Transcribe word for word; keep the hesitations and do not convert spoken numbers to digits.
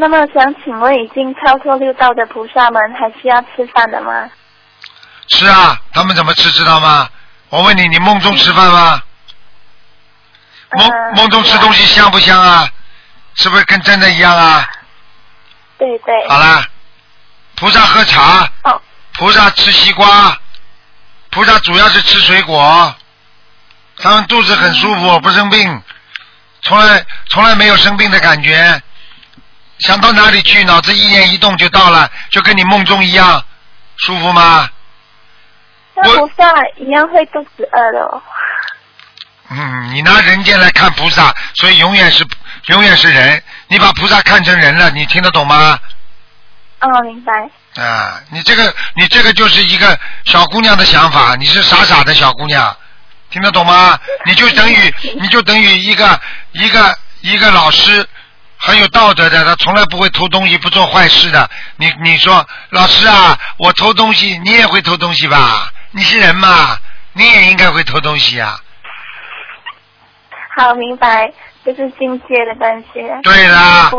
那么想请问，已经超脱六道的菩萨们还需要吃饭的吗？ 是啊，他们怎么吃知道吗？我问你，你梦中吃饭吗？梦、呃、梦中吃东西香不香啊？是不是跟真的一样啊？ 对对。 好了，菩萨喝茶， 哦、 菩萨吃西瓜，菩萨主要是吃水果，他们肚子很舒服，嗯、不生病，从来从来没有生病的感觉，想到哪里去，脑子一念一动就到了，就跟你梦中一样，舒服吗？ 那菩萨一样会肚子饿的哦。 嗯，你拿人间来看菩萨，所以永远是永远是人。你把菩萨看成人了，你听得懂吗？ 哦，明白。 啊，你这个你这个就是一个小姑娘的想法，你是傻傻的小姑娘，听得懂吗？你就等于你就等于一个一个一个老师，很有道德的，他从来不会偷东西，不做坏事的。你你说老师啊，我偷东西，你也会偷东西吧？你是人嘛，你也应该会偷东西啊。 好，明白，这是境界的关系。 对啦。